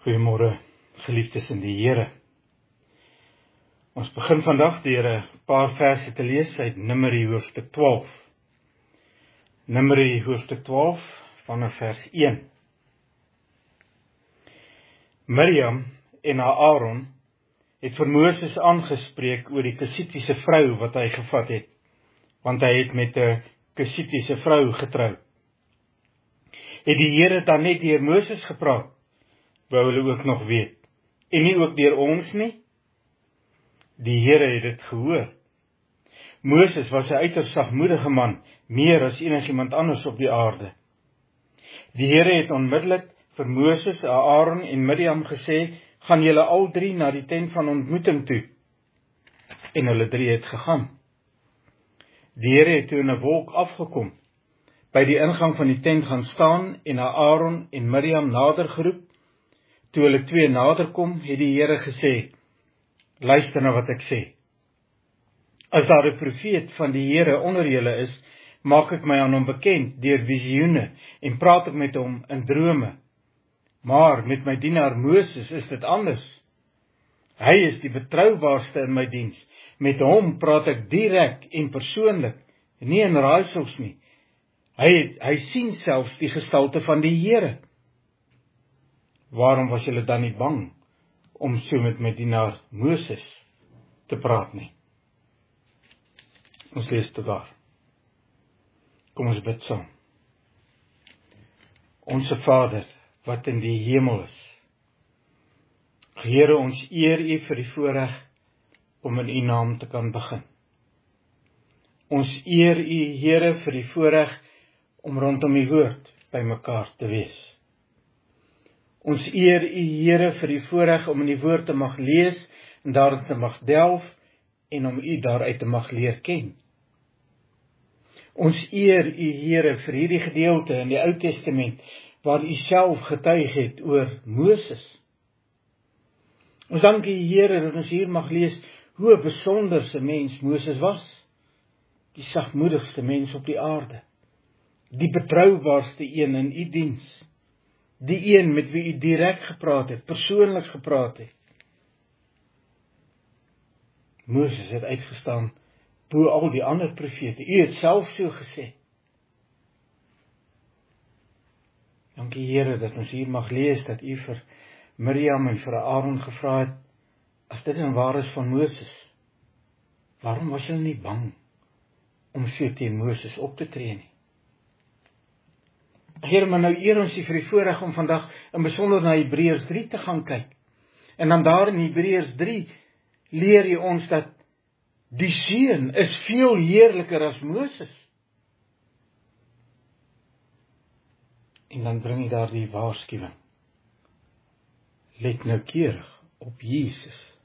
Goeiemôre, geliefdes in die Here. Ons begin vandag deur 'n paar verse te lees uit Numeri hoofstuk 12. Numeri hoofstuk 12 vanaf vers 1. Miriam en Aaron het vir Moses aangespreek oor die Kusitiese vrou wat hy gevat het, want hy het met 'n Kusitiese vrou getrou. Het die Here dan net deur Moses gepraat? Wou hulle ook nog weet, en nie ook deur ons nie? Die Here het dit gehoor. Moses was 'n uiters sagmoedige man, meer as enigiemand anders op die aarde. Die Here het onmiddellik vir Moses, Aaron en Miriam gesê, gaan julle al drie na die tent van ontmoeting toe. En hulle drie het gegaan. Die Here het toe in 'n wolk afgekom, by die ingang van die tent gaan staan en Aaron en Miriam nader geroep. Toe hulle twee naderkom, het die Here gesê, luister na wat ek sê. As daar 'n profeet van die Here onder julle is, maak ek my aan hom bekend deur visioene en praat ek met hom in drome. Maar met my dienaar Moses is dit anders. Hy is die betroubaarste in my diens. Met hom praat ek direk en persoonlik, nie in raaisels nie. Hy sien selfs die gestalte van die Here. Waarom was julle dan nie bang om so met my dienaar Moses te praat nie? Ons lees tot daar. Kom ons bid saam. Onse Vader, wat in die hemel is. Here, ons eer U vir die voorreg om in U naam te kan begin. Ons eer U, Here, vir die voorreg om rondom U woord by mekaar te wees. Ons eer U, Here, vir die voorreg om in die woord te mag lees en daarin te mag delf en om U daaruit te mag leer ken. Ons eer U, Here, vir hierdie gedeelte in die Ou Testament waar U self getuig het oor Moses. Ons dank U, Here, dat ons hier mag lees hoe 'n besonderse mens Moses was. Die sagmoedigste mens op die aarde. Die betroubaarste een in U diens. Die een met wie U direk gepraat het, persoonlik gepraat het. Moses het uitgestaan bo al die ander profete. U het self so gesê. Dankie Here dat ons hier mag lees dat U vir Miriam en vir Aaron gevra het, as dit dan waar is van Moses, waarom was julle nie bang om so teen Moses op te tree nie? Here, maar nou eer ons U vir die voorreg om vandag in besonder na Hebreërs 3 te gaan kyk. En dan daar in Hebreërs 3 leer U ons dat die Seun is veel heerliker as Moses. En dan bring U daar die waarskuwing. Let noukeurig op Jesus.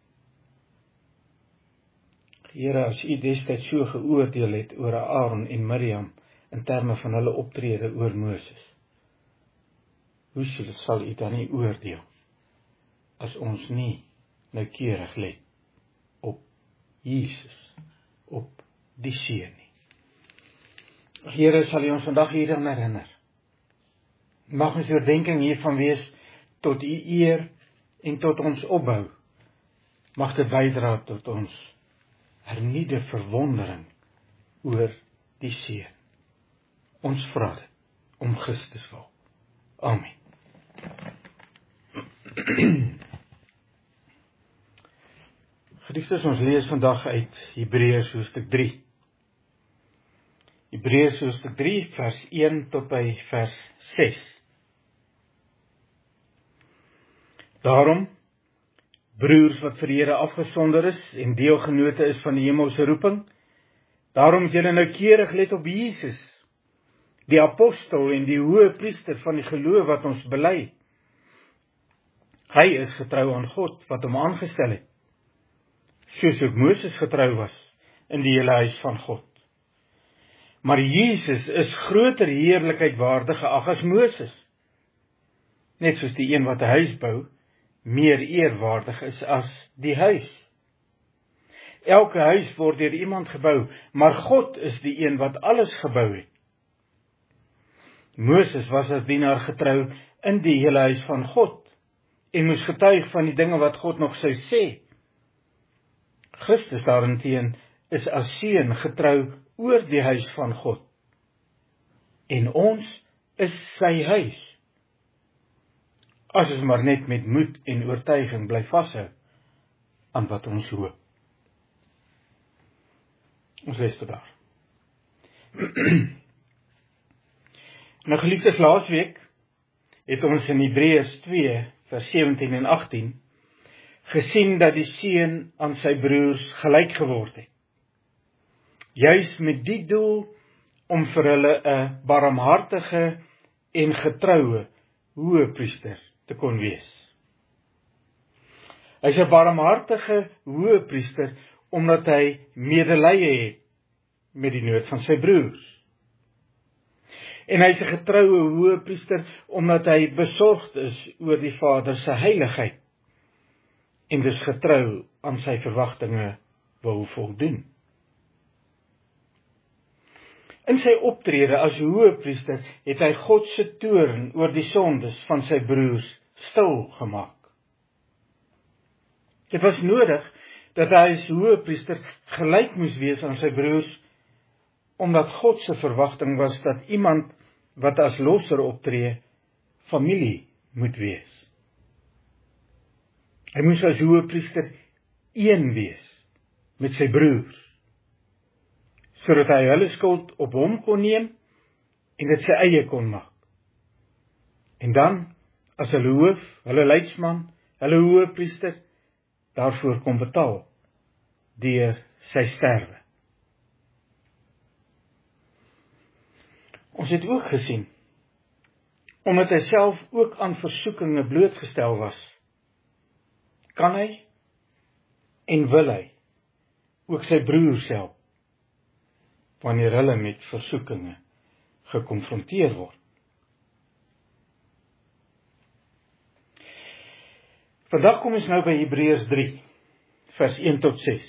Here, as U destyds so geoordeel het oor Aaron en Miriam in terme van hulle optrede oor Moses, hoe sal U dan nie oordeel as ons nie noukeurig let op Jesus, op die Seun nie? Here, sal U ons vandag hieraan herinner. Mag ons oordenking hiervan wees tot U eer en tot ons opbou. Mag dit bydra tot ons hernieude verwondering oor die Seun. Ons vra dit om Christus wil. Amen. Geliefdes, ons lees vandag uit Hebreërs hoofstuk 3. Hebreërs hoofstuk 3 vers 1 tot by vers 6. Daarom, broers wat vir die Here afgesonder is en deelgenote is van die hemelse roeping, daarom moet julle noukeurig let op Jesus, die apostel en die hoë priester van die geloof wat ons bely. Hy is getrou aan God wat hom aangestel het, soos ook Moses getrou was in die hele huis van God. Maar Jesus is groter heerlikheid waardig geag as Moses, net soos die een wat 'n huis bou, meer eerwaardig is as die huis. Elke huis word deur iemand gebou, maar God is die een wat alles gebou het. Moses was as dienaar getrou in die hele huis van God, en moes getuig van die dinge wat God nog sou sê. Christus daarenteen is as seun getrou oor die huis van God. En ons is sy huis. As ons maar net met moed en oortuiging bly vashou aan wat ons hoop. Ons lees vandag. Nou geliefdes, laasweek het ons in Hebreërs 2 vers 17 en 18 gesien dat die seun aan sy broers gelyk geword het. Juis met die doel om vir hulle 'n barmhartige en getroue hoëpriester te kon wees. Hy is 'n barmhartige hoëpriester omdat hy medelee het met die nood van sy broers. En hy is 'n getroue hoëpriester omdat hy besorgd is oor die Vader se heiligheid en dus getrou aan sy verwagtinge wil voldoen. In sy optrede as hoëpriester het hy God se toorn oor die sondes van sy broers stil gemaak. Dit was nodig dat hy as hoëpriester gelyk moes wees aan sy broers, omdat God se verwagting was dat iemand wat as losser optree, familie moet wees. Hy moes as hoëpriester een wees met sy broers, sodat hy hulle skuld op hom kon neem en dit sy eie kon maak. En dan, as hulle hoof, hulle leidsman, hulle hoëpriester, daarvoor kon betaal, deur sy sterwe. Ons het ook gesien, omdat hy self ook aan versoekinge blootgestel was, kan hy en wil hy ook sy broers help, wanneer hulle met versoekinge gekonfronteer word. Vandag kom ons nou by Hebreërs 3, vers 1 tot 6.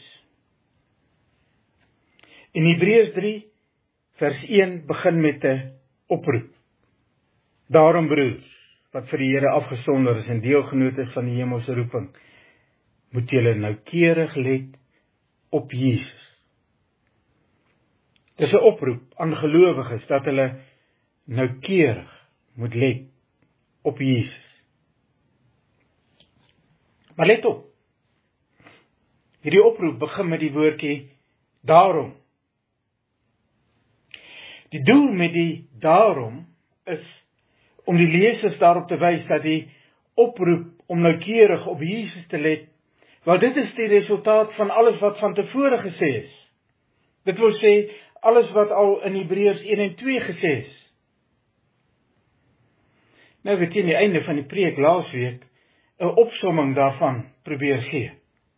In Hebreërs 3, vers 1 begin met 'n oproep. Daarom broers, wat vir die Here afgesonder is en deelgenoot is van die hemelse roeping, moet julle noukeurig let op Jesus. Dis 'n oproep aan gelowiges dat hulle noukeurig moet let op Jesus. Maar let op, hierdie oproep begin met die woordjie daarom. Die doel met die daarom is om die lesers daarop te wys dat die oproep om noukeurig op Jesus te let, wel dit is die resultaat van alles wat van tevore gesê is. Dit wil sê, alles wat al in Hebreërs 1 en 2 gesê is. Nou het teen die einde van die preek laasweek 'n opsomming daarvan probeer gee.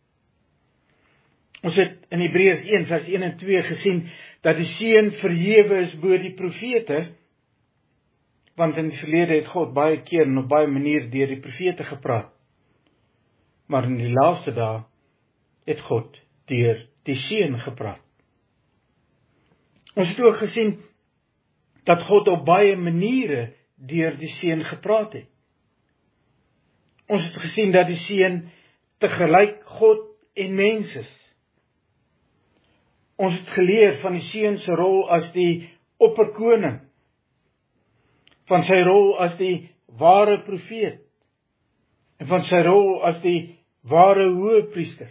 Ons het in Hebreërs 1 vers 1 en 2 gesien dat die seun verhewe is bo die profete, want in die verlede het God baie keer en op baie maniere deur die profete gepraat. Maar in die laaste dae het God deur die seun gepraat. Ons het ook gesien dat God op baie maniere deur die seun gepraat het. Ons het gesien dat die seun tegelyk God en mens is. Ons het geleer van die seun se rol as die opperkoning, van sy rol as die ware profeet, en van sy rol as die ware hoëpriester.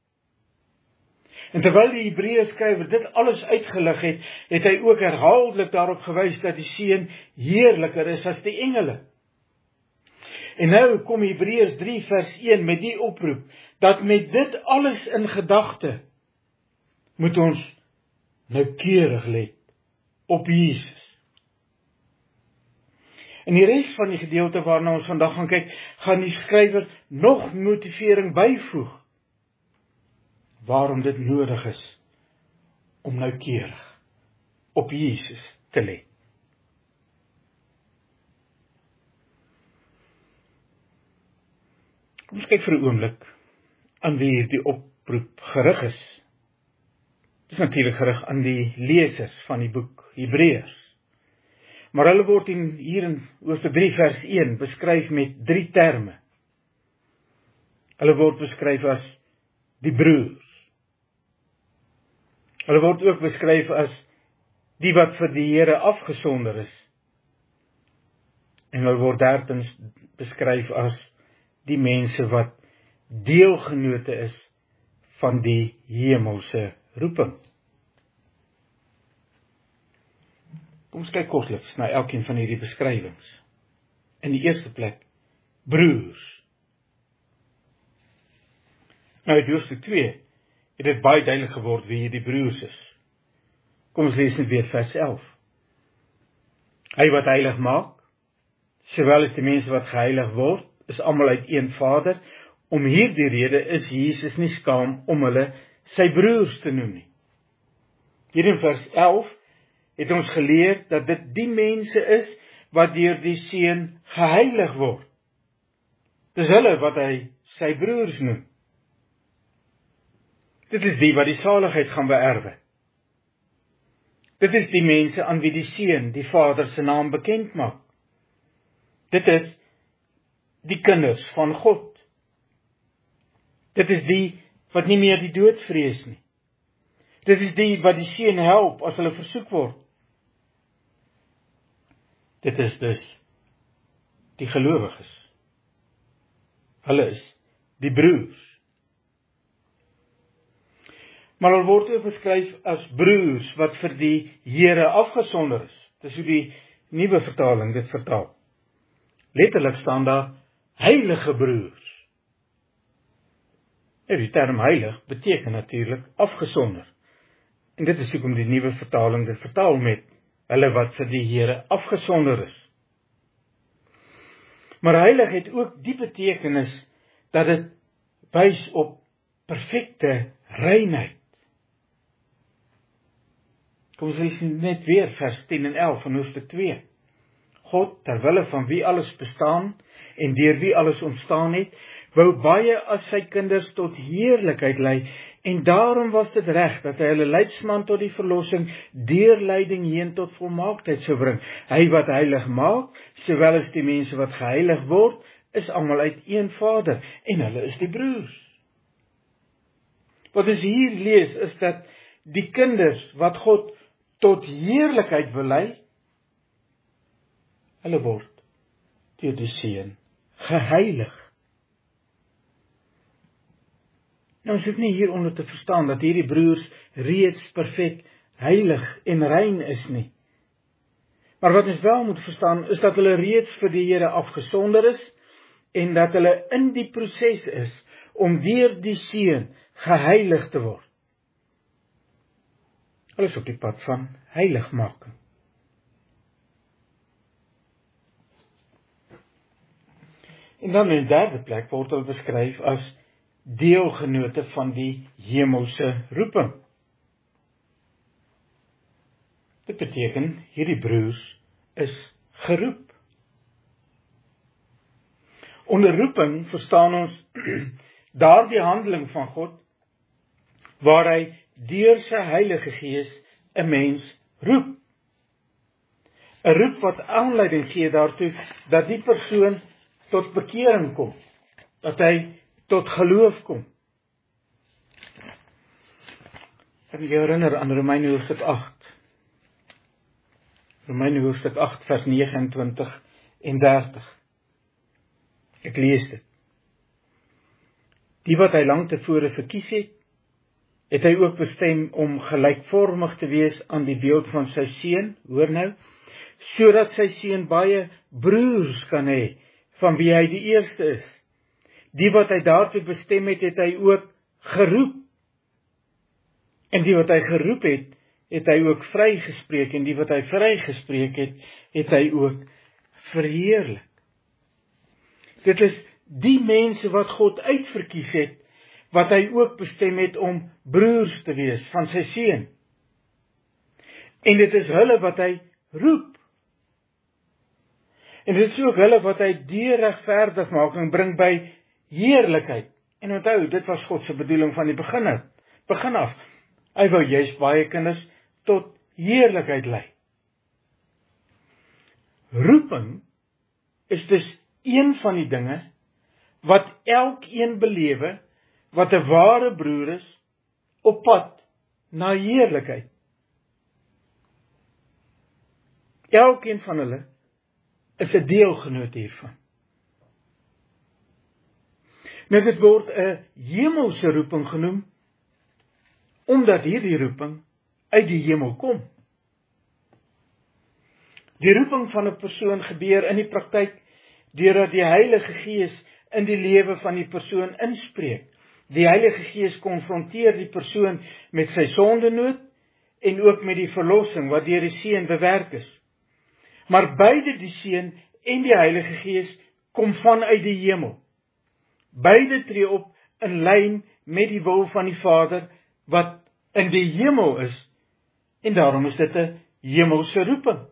En terwyl die Hebreërs skrywer dit alles uitgelig het, het hy ook herhaaldelik daarop gewys dat die seun heerliker is as die engele. En nou kom Hebreërs 3 vers 1 met die oproep, dat met dit alles in gedagte, moet ons noukeurig let op Jesus. In die res van die gedeelte waarna ons vandag gaan kyk, gaan die skrywer nog motivering byvoeg, waarom dit nodig is om noukeurig op Jesus te let. Kom ons kyk vir 'n oomblik aan wie hierdie oproep gerig is. Dit is natuurlik gerig aan die lesers van die boek Hebreërs. Maar hulle word hier in hoofstuk 3 vers 1 beskryf met 3 terme. Hulle word beskryf as die broers. Hulle word ook beskryf as die wat vir die Here afgesonder is. En hulle word dertens beskryf as die mense wat deelgenote is van die hemelse roeping. Kom ons kyk kortliks na elkeen van hierdie beskrywings. In die eerste plek, broers. Nou uit hoofstuk 2 het dit baie duidelik geword wie hierdie broers is. Kom ons lees net weer vers 11. Hy wat heilig maak, sowel as die mense wat geheilig word, is almal uit een Vader. Om hierdie rede is Jesus nie skaam om hulle sy broers te noem nie. Hier in vers 11 het ons geleer dat dit die mense is wat deur die Seun geheilig word. Dis hulle wat hy sy broers noem. Dit is die wat die saligheid gaan beerwe. Dit is die mense aan wie die Seun die Vader se naam bekend maak. Dit is die kinders van God. Dit is die wat nie meer die dood vrees nie. Dit is die wat die Seun help as hulle versoek word. Dit is dus die gelowiges. Hulle is die broers. Maar hulle word ook beskryf as broers wat vir die Here afgesonder is. Dis hoe die nuwe vertaling dit vertaal. Letterlik staan daar heilige broers. Die term heilig beteken natuurlik afgesonder. En dit is hoekom die nuwe vertaling dit vertaal met hulle wat vir die Here afgesonder is. Maar heilig het ook die betekenis dat dit wys op perfekte reinheid. Kom ons lees net weer vers 10 en 11 van hoofstuk 2. God, terwille van wie alles bestaan en deur wie alles ontstaan het, wou baie as sy kinders tot heerlikheid lei, en daarom was dit reg dat hy hulle leidsman tot die verlossing deur lyding heen tot volmaaktheid sou bring. Hy wat heilig maak, sowel as die mense wat geheilig word, is almal uit een Vader, en hulle is die broers. Wat ons hier lees, is dat die kinders wat God tot heerlikheid wil lei, hulle word deur die Seun geheilig. Nou ons hoef nie hieronder te verstaan dat hierdie broers reeds perfek heilig en rein is nie. Maar wat ons wel moet verstaan is dat hulle reeds vir die Here afgesonder is en dat hulle in die proses is om deur die Seun geheilig te word. Hulle is op die pad van heiligmaking. En dan in die derde plek word hulle beskryf as deelgenote van die hemelse roeping. Dit beteken, hierdie broers is geroep. Onder roeping verstaan ons daardie handeling van God, waar hy deur sy Heilige Gees 'n mens roep. 'n Roep wat aanleiding gee daartoe dat die persoon tot bekering kom, dat hy tot geloof kom. Ek wil jou herinner aan Romeine hoofstuk 8. Romeine hoofstuk 8 vers 29 en 30. Ek lees dit. Die wat hy lang tevore verkies het hy ook bestem om gelykvormig te wees aan die beeld van sy seun, hoor nou, sodat sy seun baie broers kan hê, van wie hy die eerste is. Die wat hy daartoe bestem het, het hy ook geroep. En die wat hy geroep het, het hy ook vrygespreek. En die wat hy vrygespreek het, het hy ook verheerlik. Dit is die mense wat God uitverkies het, wat hy ook bestem het om broers te wees van sy seun. En dit is hulle wat hy roep. En dit is ook hulle wat hy deur regverdigmaking bring by heerlikheid. En onthou, dit was God se bedoeling van die begin af. Hy wou juist baie kinders tot heerlikheid lei. Roeping is dus een van die dinge wat elkeen belewe, wat 'n ware broer is, op pad na heerlikheid. Elkeen van hulle is 'n deelgenoot hiervan. Nou dit word 'n hemelse roeping genoem, omdat hierdie roeping uit die hemel kom. Die roeping van 'n persoon gebeur in die praktyk deurdat die Heilige Gees in die lewe van die persoon inspreek. Die Heilige Gees konfronteer die persoon met sy sondenood en ook met die verlossing wat deur die Seun bewerk is. Maar beide die Seun en die Heilige Gees kom vanuit die hemel. Beide tree op in lyn met die wil van die Vader wat in die hemel is, en daarom is dit 'n hemelse roeping.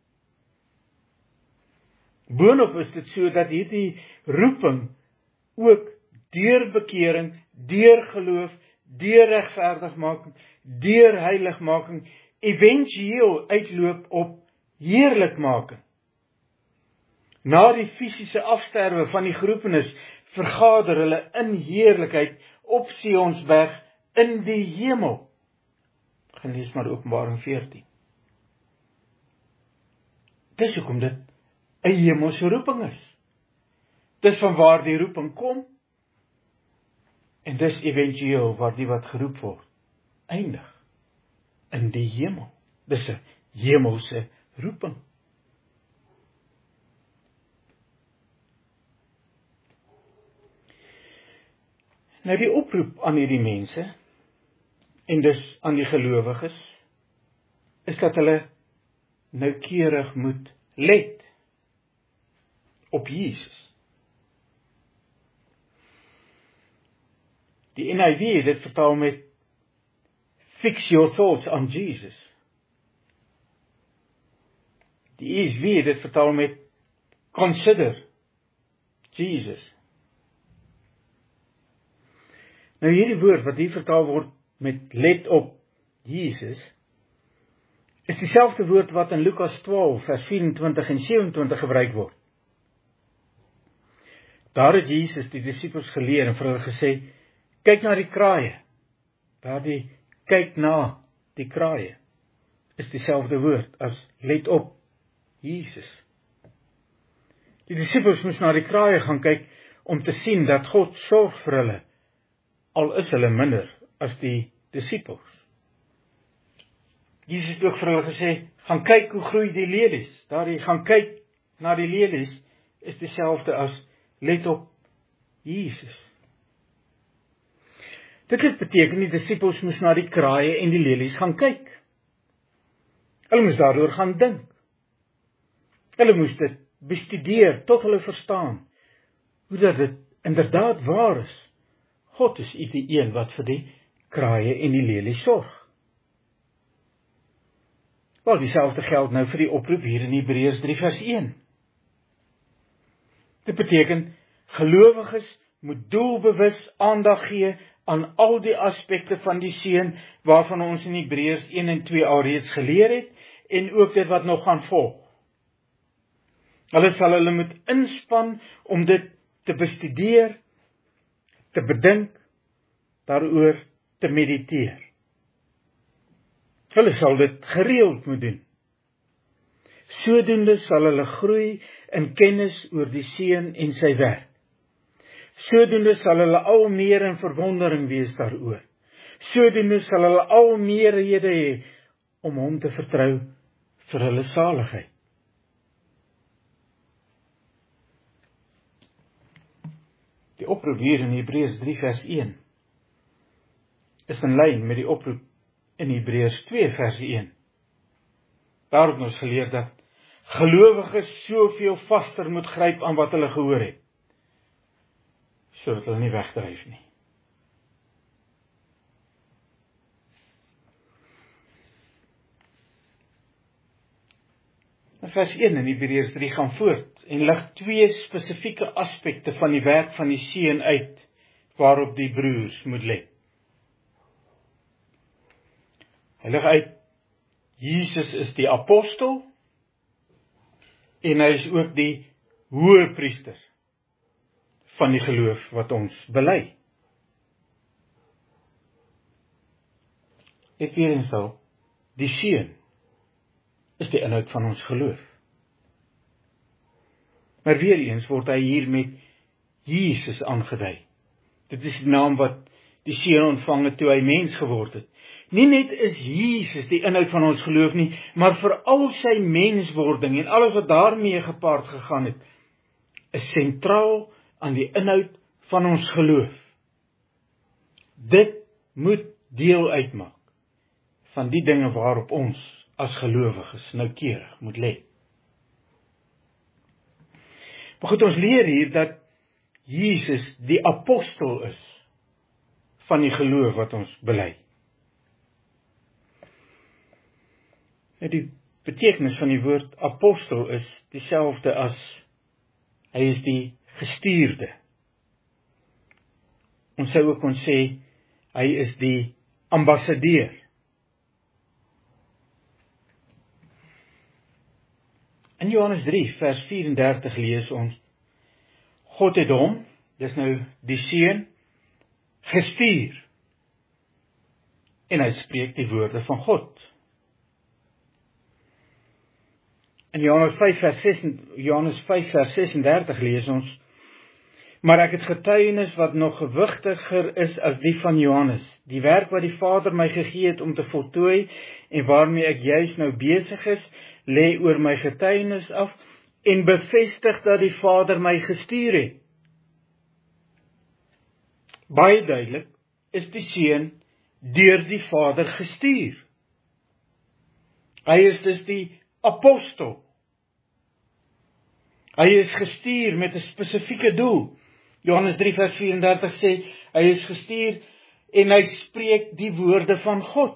Boonop is dit so dat hierdie roeping ook deur bekering, deur geloof, deur regverdigmaking, deur heiligmaking, éventueel uitloop op heerlikmaking. Na die fisiese afsterwe van die geroepenes, vergader hulle in heerlikheid op Sionsberg in die hemel. Gaan lees maar Openbaring 14. Dis hoekom dit 'n hemelse roeping is. Dis van waar die roeping kom, en dis éventueel waar die wat geroep word, eindig in die hemel. Dis 'n hemelse roeping. Nou die oproep aan hierdie mense, en dus aan die gelowiges, is dat hulle noukeurig moet let op Jesus. Die NIV het dit vertaal met fix your thoughts on Jesus. Die ESV het dit vertaal met consider Jesus. Nou hierdie woord wat hier vertaal word met let op Jesus, is dieselfde woord wat in Lukas 12 vers 24 en 27 gebruik word. Daar het Jesus die disippels geleer en vir hulle gesê, kyk na die kraaie. Daardie kyk na die kraaie is dieselfde woord as let op Jesus. Die disippels moes na die kraaie gaan kyk om te sien dat God sorg vir hulle, al is hulle minder as die disippels. Jesus het ook vir hulle gesê, gaan kyk hoe groei die lelies. Daardie gaan kyk na die lelies is dieselfde as let op Jesus. Dit het beteken die disippels moes na die kraaie en die lelies gaan kyk. Hulle moes daaroor gaan dink. Hulle moes dit bestudeer tot hulle verstaan hoe dat dit inderdaad waar is. God is die een wat vir die kraaie en die lelies sorg. Wel, dieselfde geld nou vir die oproep hier in Hebreërs 3 vers 1. Dit beteken, gelowiges moet doelbewus aandag gee aan al die aspekte van die Seun, waarvan ons in Hebreërs 1 en 2 alreeds geleer het, en ook dit wat nog gaan volg. Hulle moet inspann om dit te bestudeer, te bedink, daaroor te mediteer. Hulle sal dit gereeld moet doen. Sodoende sal hulle groei in kennis oor die Seun en sy werk. Sodoende sal hulle al meer in verwondering wees daaroor. Sodoende sal hulle al meer rede hê om hom te vertrou vir hulle saligheid. Die oproep hier in Hebreërs 3 vers 1 is in lyn met die oproep in Hebreërs 2 vers 1. Daar het ons geleer dat gelowiges soveel vaster moet gryp aan wat hulle gehoor het, sodat hulle nie wegdryf nie. Vers 1 in Hebreërs 3 gaan voort en lig 2 spesifieke aspekte van die werk van die Seun uit, waarop die broers moet let. Hy lig uit, Jesus is die apostel, en hy is ook die hoëpriester van die geloof wat ons bely. Net weer eens al, die Seun is die inhoud van ons geloof. Maar weer eens word hy hier met Jesus aangedui. Dit is die naam wat die Seun ontvang het toe hy mens geword het. Nie net is Jesus die inhoud van ons geloof nie, maar veral sy menswording en alles wat daarmee gepaard gegaan het, is sentraal aan die inhoud van ons geloof. Dit moet deel uitmaak van die dinge waarop ons as gelowiges noukeurig moet let. Maar goed, ons leer hier dat Jesus die apostel is van die geloof wat ons bely. Die betekenis van die woord apostel is dieselfde as hy is die gestuurde. Ons sou ook kon sê hy is die ambassadeur. In Johannes 3 vers 34 lees ons, God het hom, dis nou die Seun, gestuur. En hy spreek die woorde van God. In Johannes 5 vers 36 lees ons, maar ek het getuienis wat nog gewigtiger is as die van Johannes, die werk wat die Vader my gegee het om te voltooi, en waarmee ek juis nou besig is, lê oor my getuienis af, en bevestig dat die Vader my gestuur het. Baie duidelik is die Seun deur die Vader gestuur. Hy is dus die apostel. Hy is gestuur met 'n spesifieke doel. Johannes 3 vers 34 sê, hy is gestuur en hy spreek die woorde van God.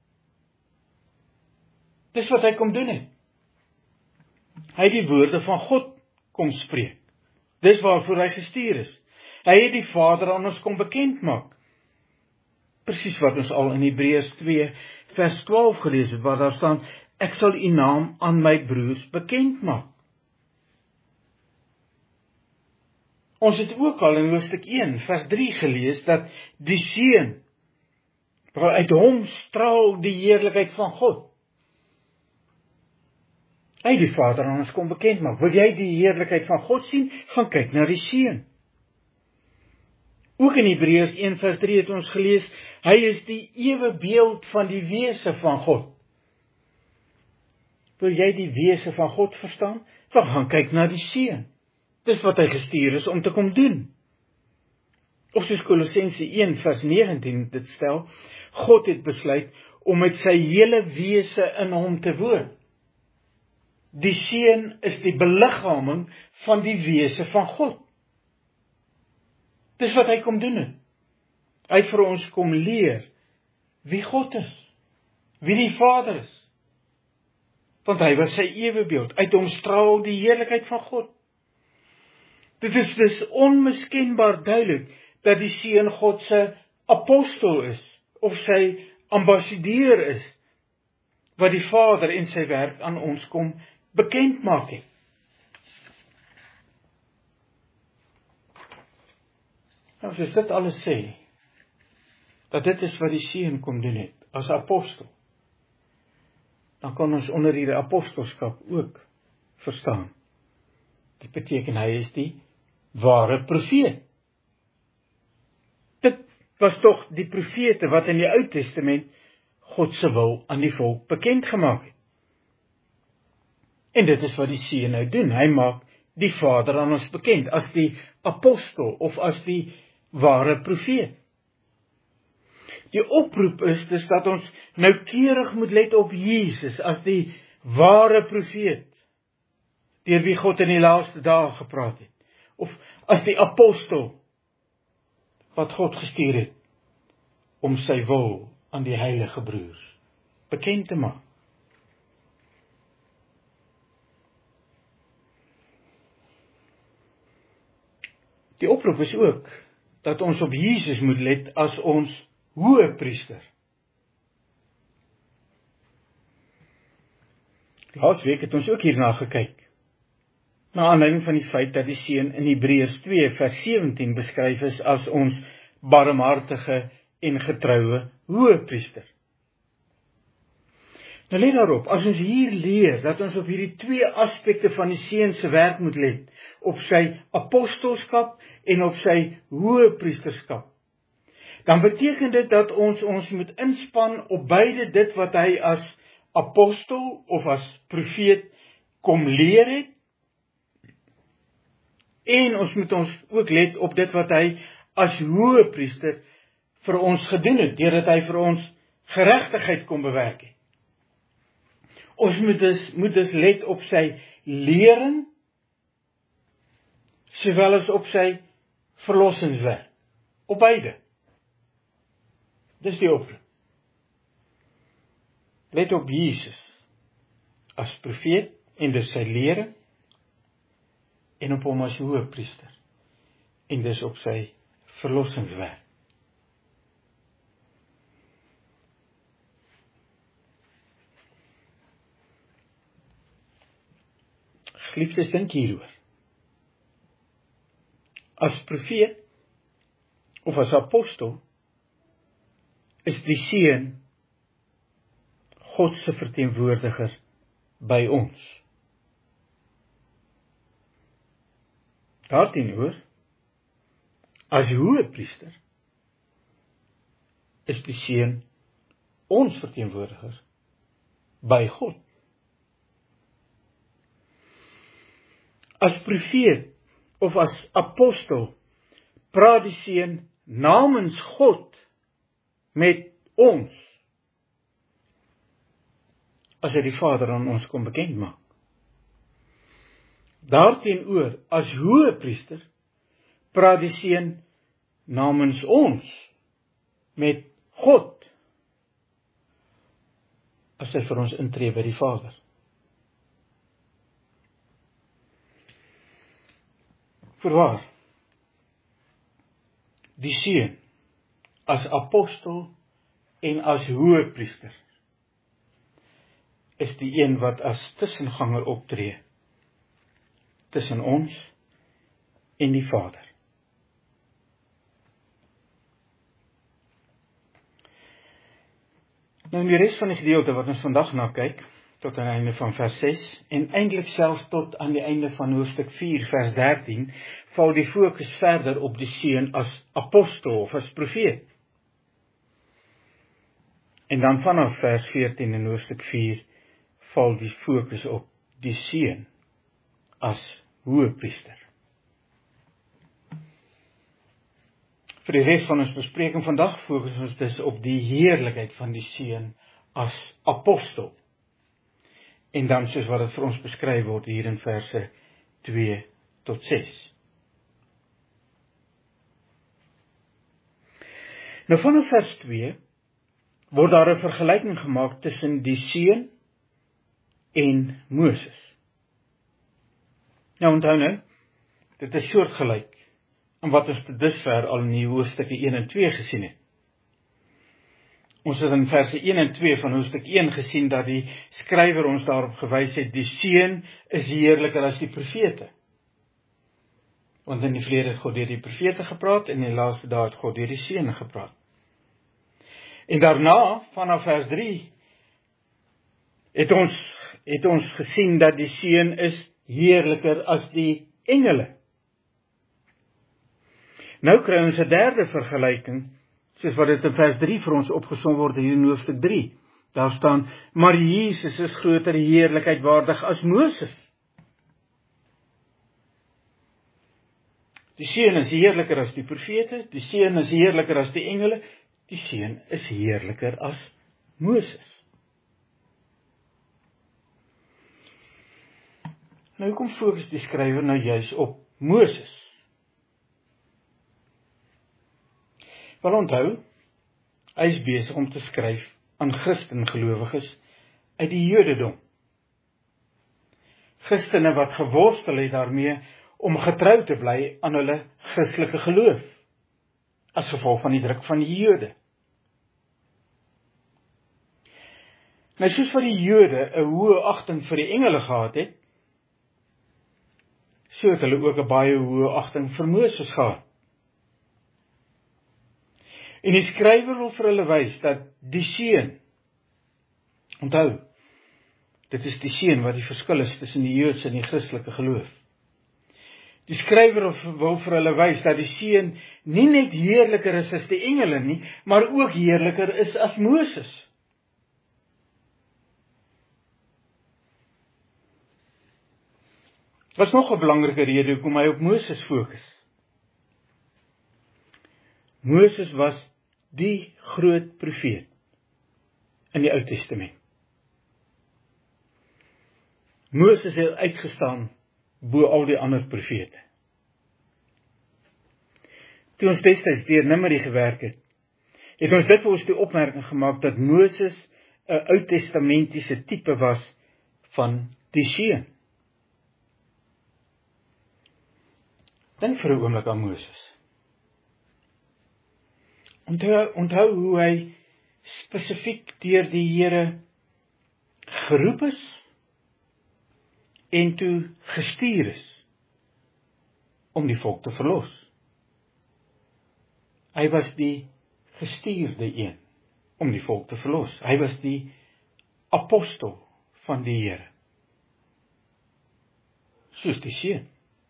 Dis wat hy kom doen het. Hy het die woorde van God kom spreek. Dis waarvoor hy gestuur is. Hy het die Vader aan ons kom bekend maak. Presies wat ons al in Hebreërs 2 vers 12 gelees het, waar daar staan, ek sal u naam aan my broers bekend maak. Ons het ook al in hoofstuk 1 vers 3 gelees, dat die Seun, uit hom straal die heerlikheid van God. Hy het die Vader aan ons kom bekend maak. Wil jy die heerlikheid van God sien? Gaan kyk na die Seun. Ook in Hebreërs 1 vers 3 het ons gelees, hy is die ewebeeld van die wese van God. Wil jy die wese van God verstaan? Dan gaan kyk na die Seun. Dis wat hy gestuur is om te kom doen. Of soos Kolossense 1 vers 19 dit stel, God het besluit om met sy hele wese in hom te woon. Die Seun is die beliggaaming van die wese van God. Dis wat hy kom doen het. Hy het vir ons kom leer wie God is, wie die Vader is. Want hy was sy ewebeeld, uit hom straal die heerlikheid van God. Dit is dus onmiskenbaar duidelik dat die Seun God se apostel is, of sy ambassadeur is, wat die Vader en sy werk aan ons kom bekend maak het. Nou, as dit alles sê, dat dit is wat die Seun kom doen het, as apostel, dan kan ons onder hierdie apostelskap ook verstaan. Dit beteken hy is die ware profeet. Dit was tog die profete wat in die Ou Testament God se wil aan die volk bekend gemaak het. En dit is wat die Seun nou doen. Hy maak die Vader aan ons bekend as die apostel of as die ware profeet. Die oproep is dus dat ons noukeurig moet let op Jesus as die ware profeet, deur wie God in die laaste dae gepraat het, of as die apostel wat God gestuur het om sy wil aan die heilige broers bekend te maak. Die oproep is ook dat ons op Jesus moet let as ons hoëpriester. Laasweek het ons ook hierna gekyk. Na aanleiding van die feit dat die Seun in Hebreërs 2 vers 17 beskryf is as ons barmhartige en getroue hoëpriester. Nou let daarop, as ons hier leer dat ons op hierdie twee aspekte van die Seun se werk moet let, op sy apostelskap en op sy hoëpriesterskap, dan beteken dit dat ons moet inspann op beide dit wat hy as apostel of as profeet kom leer het, en ons moet ons ook let op dit wat hy as hoëpriester vir ons gedoen het, deurdat hy vir ons geregtigheid kom bewerk het. Ons moet dus let op sy lering, sowel as op sy verlossingswerk, op beide. Dis die oproep. Let op Jesus as profeet en dus sy lering, en op hom as hoëpriester, en dus op sy verlossingswerk. Geliefdes, dink hieroor. As profeet, of as apostel, is die Seun God se verteenwoordiger by ons. Daarteenoor, as hoëpriester, is die Seun ons verteenwoordiger by God. As profeet of as apostel praat die Seun namens God met ons, as hy die Vader aan ons kom bekend maak. Daarteenoor, as hoëpriester, praat die Seun namens ons met God, as hy vir ons intree by die Vader. Voorwaar, die Seun as apostel en as hoëpriester is die een wat as tussenganger optree tussen ons en die Vader. Nou in die res van die gedeelte wat ons vandag na kyk, tot aan die einde van vers 6, en eintlik selfs tot aan die einde van hoofstuk 4, vers 13, val die fokus verder op die Seun as apostel of as profeet. En dan vanaf vers 14 in hoofstuk 4, val die fokus op die Seun as hoëpriester. Vir die res van ons bespreking vandag fokus ons dus op die heerlikheid van die Seun as apostel. En dan soos wat dit vir ons beskryf word hier in verse 2 tot 6. Nou vanaf vers 2 word daar 'n vergelyking gemaak tussen die Seun en Moses. Nou onthou nou, dit is soortgelyk aan wat ons tot dusver al in die hoofstukke 1 en 2 gesien het. Ons het in verse 1 en 2 van hoofstuk 1 gesien dat die skrywer ons daarop gewys het, die Seun is heerliker as die profete. Want in die verlede het God deur die profete gepraat, en in die laaste dae het God deur die Seun gepraat. En daarna, vanaf vers 3, het ons gesien dat die Seun is heerliker as die engele. Nou kry ons 'n derde vergelyking, soos wat dit in vers 3 vir ons opgesom word hier in hoofstuk 3. Daar staan, maar Jesus is groter heerlikheid waardig as Moses. Die Seun is heerliker as die profete, die Seun is heerliker as die engele, die Seun is heerliker as Moses. Nou hoekom fokus die skrywer nou juis op Moses? Wel onthou, hy is besig om te skryf aan Christengelowiges uit die Jodendom. Christene wat geworstel het daarmee om getrou te bly aan hulle Christelike geloof, as gevolg van die druk van die Jode. Nou soos wat die Jode 'n hoë agting vir die engele gehad het, so het hulle ook 'n baie hoë agting vir Moses gehad. En die skrywer wil vir hulle wys dat die seun, onthou, dit is die seun wat die verskil is tussen die Joodse en die Christelike geloof. Die skrywer wil vir hulle wys dat die seun nie net heerliker is as die engele nie, maar ook heerliker is as Moses. Wat is nog 'n belangrike rede hoekom hy op Moses fokus? Moses was die groot profeet in die Ou Testament. Moses het uitgestaan bo al die ander profete. Toe ons destyds deur Nimri gewerk het ons dikwels die opmerking gemaak dat Moses 'n Oud-testamentiese tipe was van die seun. Dink vir 'n oomblik aan Moses. Onthou hoe hy spesifiek deur die Here geroep is en toe gestuur is om die volk te verlos. Hy was die gestuurde een om die volk te verlos. Hy was die apostel van die Here. Soos die seun.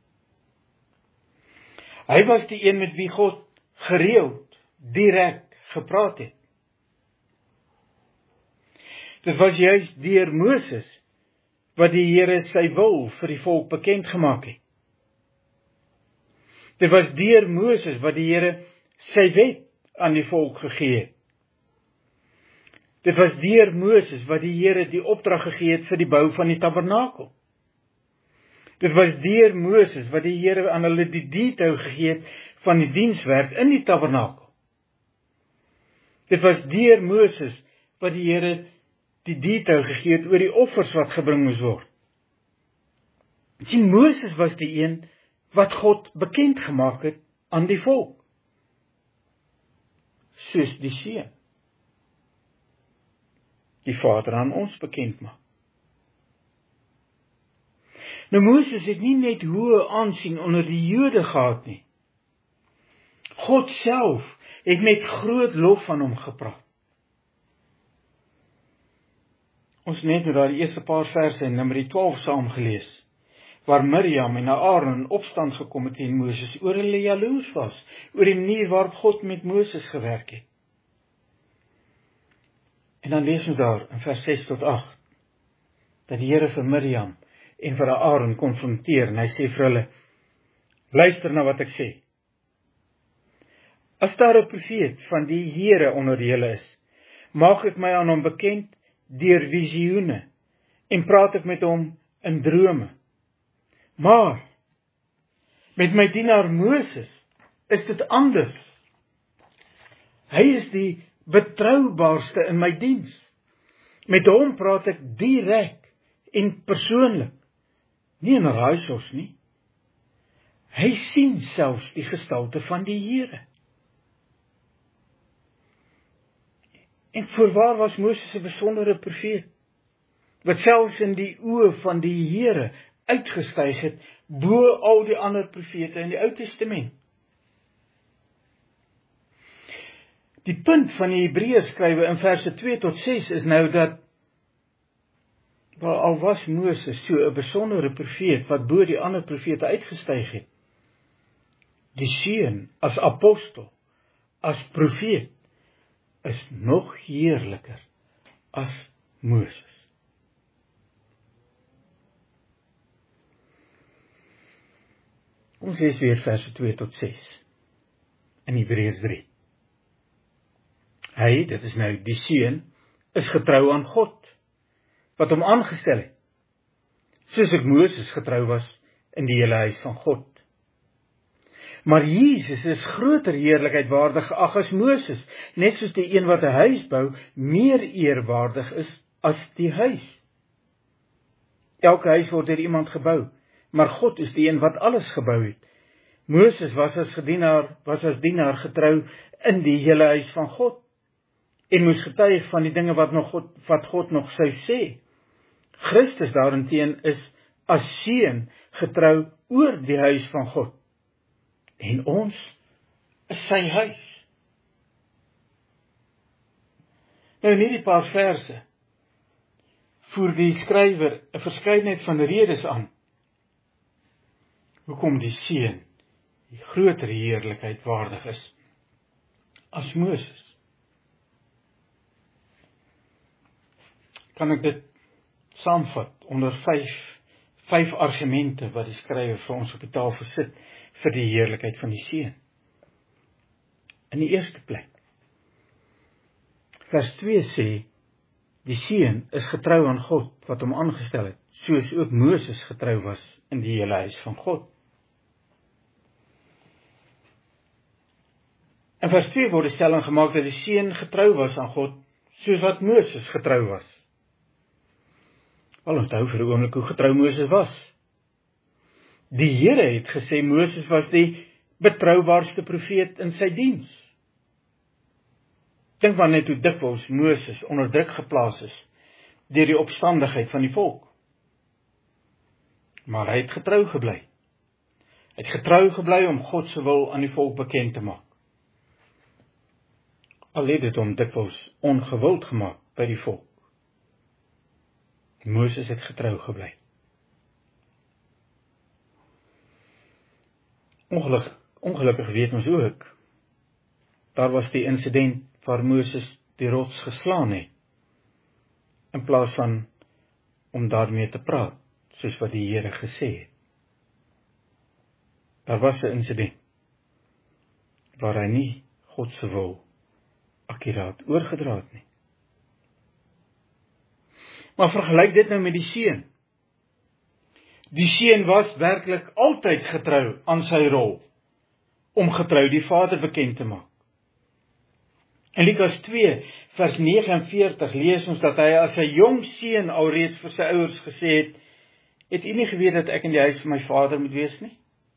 Hy was die een met wie God gereeld, direk gepraat het. Dit was juist deur Moses wat die Here sy wil vir die volk bekend gemaak het. Dit was deur Moses wat die Here sy wet aan die volk gegee het. Dit was deur Moses wat die Here die opdrag gegee het vir die bou van die tabernakel. Dit was deur Moses wat die Here aan hulle die detail gegee het van die dienswerk in die tabernakel. Dit was deur Moses wat die Here die detail gegee het oor die offers wat gebring moes word. Moses was die een wat God bekend gemaak het aan die volk. Soos die seun die Vader aan ons bekend maak. Nou Moses het nie net hoë aansien onder die Jode gehad nie. God self het met groot lof van hom gepraat. Ons het net daar die eerste paar verse in Numeri 12 saam gelees, waar Miriam en Aaron in opstand gekom het teen Moses, oor hulle jaloers was, oor die manier waarop God met Moses gewerk het. En dan lees ons daar in vers 6 tot 8, dat die Here vir Miriam en vir Aaron konfronteer, en hy sê vir hulle, luister na wat ek sê. As daar 'n profeet van die Here onder julle is, maak ek my aan hom bekend deur visioene, en praat ek met hom in drome. Maar, met my dienaar Moses, is dit anders. Hy is die betroubaarste in my diens. Met hom praat ek direk en persoonlik, nie in raaisels nie. Hy sien selfs die gestalte van die Here. En voorwaar was Moses 'n besondere profeet, wat selfs in die oë van die Here uitgestyg het, bo al die ander profete in die Ou Testament. Die punt van die Hebreërs skrywe in verse 2 tot 6 is nou dat, al was Moses so 'n besondere profeet, wat bo die ander profete uitgestyg het, die seun as apostel, as profeet, is nog heerliker as Moses. Ons lees weer verse 2 tot 6 in Hebreërs 3. Hy, dit is nou die seun, is getrou aan God, wat hom aangestel het, soos ek Moses getrou was in die hele huis van God. Maar Jesus is groter heerlikheid waardig geag as Moses, net soos die een wat 'n huis bou, meer eerwaardig is as die huis. Elke huis word deur iemand gebou, maar God is die een wat alles gebou het. Moses was as dienaar getrou in die hele huis van God, en moes getuig van die dinge wat God nog sou sê. Christus daarenteen is as seun getrou oor die huis van God. En ons is sy huis. Nou in hierdie paar verse voer die skrywer 'n verskeidenheid van redes aan hoekom die Seun die groter heerlikheid waardig is as Moses. Kan ek dit saamvat onder vyf argumente wat die skrywer vir ons op die tafel sit vir die heerlikheid van die Seun. In die eerste plek, vers 2 sê, die Seun is getrou aan God wat hom aangestel het, soos ook Moses getrou was in die hele huis van God. In vers 2 word die stelling gemaak dat die Seun getrou was aan God, soos wat Moses getrou was. Al onthou vir 'n oomblik hoe getrou Moses was. Die Here het gesê Moses was die betroubaarste profeet in sy diens. Dink maar net hoe dikwels Moses onder druk geplaas is deur die opstandigheid van die volk. Maar hy het getrou gebly. Hy het getrou gebly om God se wil aan die volk bekend te maak. Al het dit hom dikwels ongewild gemaak by die volk. Moses het getrou gebly. Ongelukkig weet ons ook, daar was die insident waar Moses die rots geslaan het, in plaas van om daarmee te praat, soos wat die Here gesê het. Daar was 'n insident, waar hy nie God se wil akkuraat oorgedra het nie. Maar vergelyk dit nou met die Seun. Die Seun was werklik altyd getrou aan sy rol, om getrou die Vader bekend te maak. In Lukas 2, vers 49 lees ons dat hy as 'n jong seun alreeds vir sy ouers gesê het u nie geweet dat ek in die huis van my Vader moet wees nie?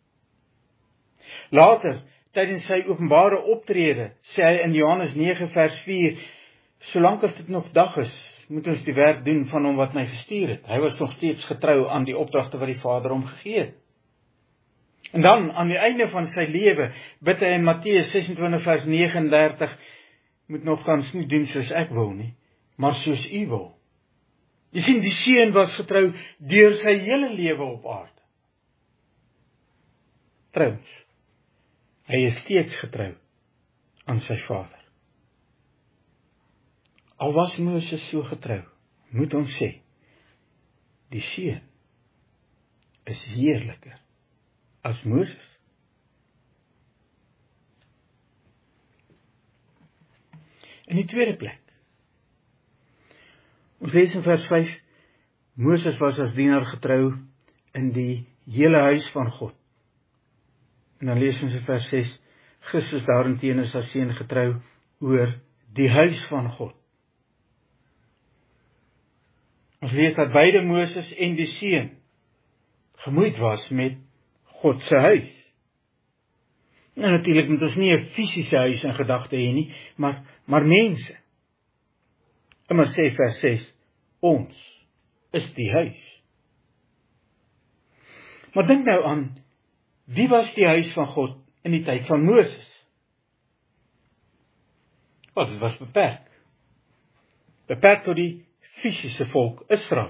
Later, tydens sy openbare optrede, sê hy in Johannes 9 vers 4, solank as dit nog dag is, moet ons die werk doen van hom wat my gestuur het. Hy was nog steeds getrou aan die opdragte wat die Vader hom gegee het. En dan, aan die einde van sy lewe, bid hy in Matteus 26 vers 39, moet nogtans nie doen soos ek wil nie, maar soos u wil. Jy sien, die Seun was getrou deur sy hele lewe op aarde. Trouwens, hy is steeds getrou aan sy Vader. Al was Moses so getrou, moet ons sê, die Seun is heerliker as Moses. In die tweede plek, ons lees in vers 5, Moses was as dienaar getrou in die hele huis van God. En dan lees ons in vers 6, Christus daarenteen is as seun getrou oor die huis van God. Ons lees dat beide Moses en die Seun gemoeid was met God se huis. En natuurlik moet ons nie 'n fisiese huis in gedagte hê nie, maar mense. Immers sê vers 6, ons is die huis. Maar dink nou aan, wie was die huis van God in die tyd van Moses? Wel, dit was beperk. Beperk tot die fisiese volk Israel.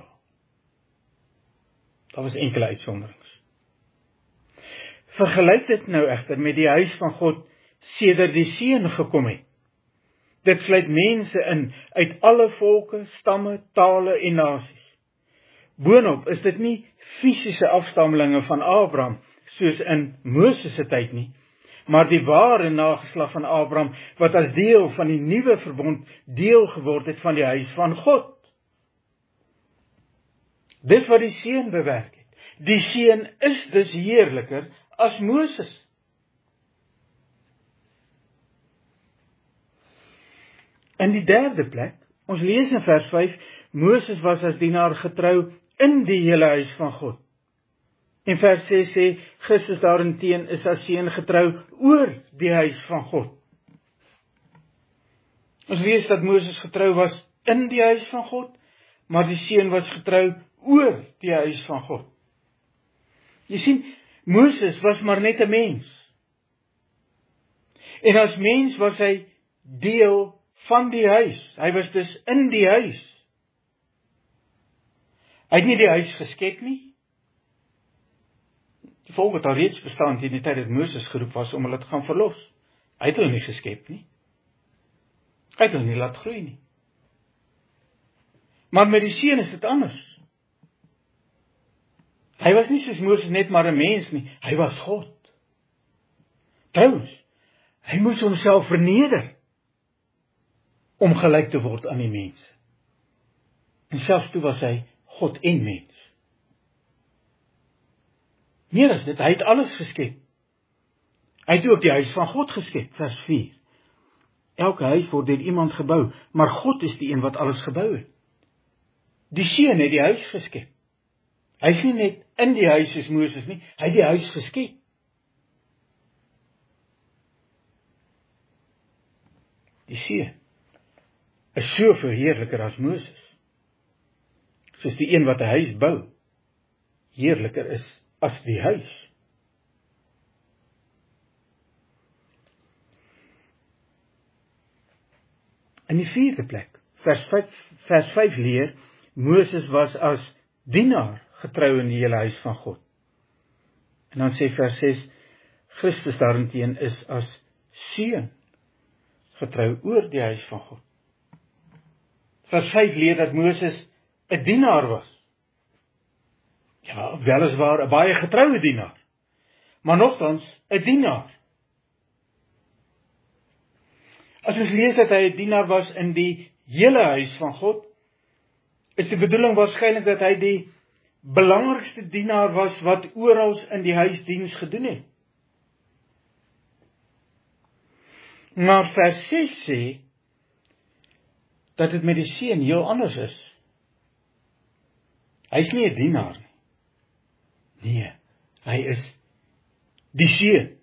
Daar was enkele uitsonderings. Vergelyk dit nou egter met die huis van God sedert die Seun gekom het. Dit sluit mense in uit alle volke, stamme, tale en nasies. Boonop is dit nie fisiese afstammelinge van Abraham, soos in Moses se tyd nie, maar die ware nageslag van Abraham, wat as deel van die nuwe verbond deel geword het van die huis van God. Dis wat die Seun bewerk het. Die Seun is dus heerliker as Moses. In die derde plek, ons lees in vers 5, Moses was as dienaar getrou in die hele huis van God. En vers 6 sê, Christus daarenteen is as seun getrou oor die huis van God. Ons lees dat Moses getrou was in die huis van God, maar die Seun was getrou oor die huis van God. Jy sien, Moses was maar net 'n mens. En as mens was hy deel van die huis. Hy was dus in die huis. Hy het nie die huis geskep nie. Die volk het al reeds bestaan teen die tyd dat Moses geroep was om hulle te gaan verlos. Hy het hulle nie geskep nie. Hy het hulle nie laat groei nie. Maar met die seun is dit anders. Hy was nie soos Moses net maar 'n mens nie, hy was God. Trouwens, hy moes homself verneder om gelyk te word aan die mense. En selfs toe was hy God en mens. Meer as dit, hy het alles geskep. Hy het ook die huis van God geskep, vers 4. Elke huis word deur iemand gebou, maar God is die een wat alles gebou het. Die seun het die huis geskep. Hy is nie net in die huis soos Moses nie, hy het die huis geskep. Die seun is soveel heerliker as Moses, soos die een wat 'n huis bou, heerliker is as die huis. In die 4de plek, vers 5 leer, Moses was as dienaar getrou in die hele huis van God. En dan sê vers 6, Christus daarenteen is as seun getrou oor die huis van God. Vers 5 leer dat Moses 'n dienaar was. Ja, weliswaar 'n baie getroue dienaar, maar nogtans 'n dienaar. As ons lees dat hy 'n dienaar was in die hele huis van God, is die bedoeling waarskynlik dat hy die belangrikste dienaar was wat oral in die huisdiens gedoen het. Maar vers 6 sê dat dit met die seun heel anders is. Hy is nie 'n dienaar nie. Nee, hy is die seun.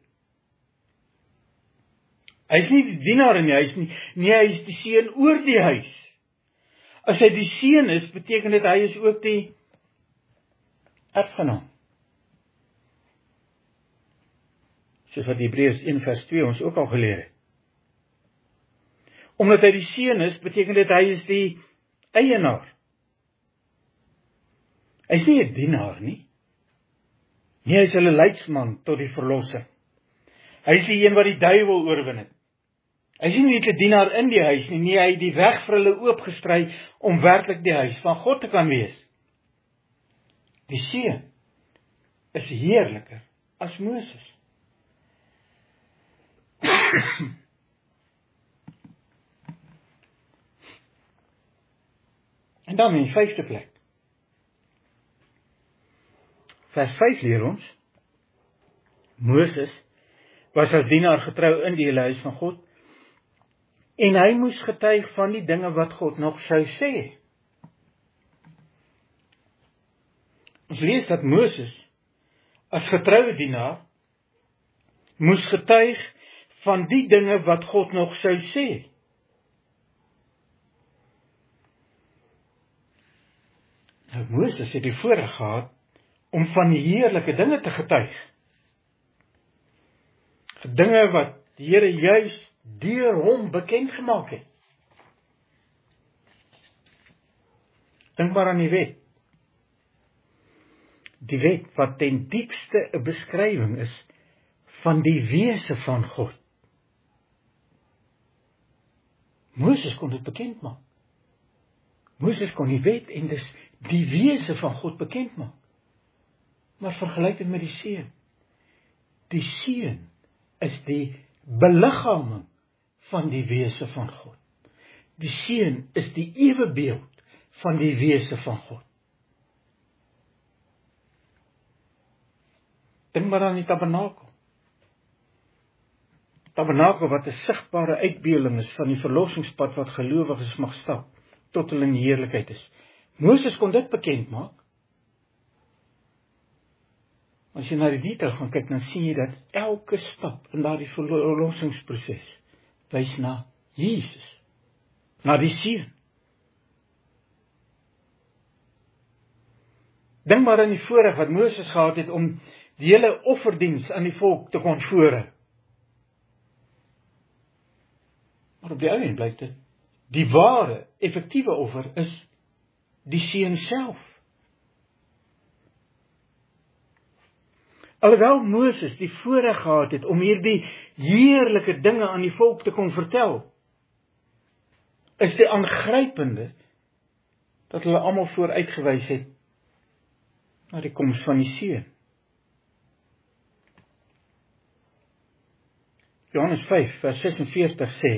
Hy is nie die dienaar in die huis nie, nee, hy is die seun oor die huis. As hy die seun is, beteken dit hy is ook die erfgenaam. Soos wat Hebreërs 1 vers 2 ons ook al geleer het. Omdat hy die seun is, beteken dit hy is die eienaar. Hy is nie 'n dienaar nie. Nee, hy is hulle leidsman tot die verlossing. Hy is die een wat die duiwel oorwin het. Hy is nie net 'n dienaar in die huis nie, nee, hy het die weg vir hulle oopgestry om werklik die huis van God te kan wees. Die seun is heerliker as Moses. En dan in die 5de plek. Vers 5 leer ons, Moses was as dienaar getrou in die hele huis van God, en hy moes getuig van die dinge wat God nog sou sê. Ons lees dat Moses as getroue dienaar moes getuig van die dinge wat God nog sou sê. Nou, Moses het die voorreg gehad om van die heerlike dinge te getuig. Dinge wat die Here juis deur hom bekend gemaak het. Dink maar aan die wet. Die wet wat ten diepste 'n beskrywing is van die wese van God. Moses kon dit bekend maak. Moses kon die wet en dus die wese van God bekend maak. Maar vergelyk dit met die seun. Die seun is die beliggaaming van die wese van God. Die seun is die ewebeeld van die wese van God. Dink maar aan die tabernakel. Tabernakel wat 'n sigbare uitbeelding is van die verlossingspad wat gelowiges mag stap, tot hulle in heerlikheid is. Moses kon dit bekend maak. As jy na die detail gaan kyk, dan sien jy dat elke stap in daardie verlossingsproses wys na Jesus, na die seun. Dink maar aan die voorreg wat Moses gehad het om die hele offerdiens aan die volk te kon voorhou. Maar op die ou end blyk dit, die ware, effektiewe offer is die seun self. Alhoewel Moses die voorreg gehad het om hierdie heerlike dinge aan die volk te kon vertel, is die aangrypende dat hulle almal vooruitgewys het na die koms van die seun. Johannes 5 vers 46 sê,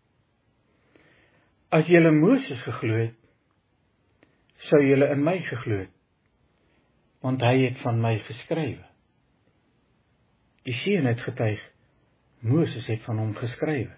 as julle Moses geglo het, sou julle in my geglo het, want hy het van my geskrywe. Die seun het getuig, Moses het van hom geskrywe.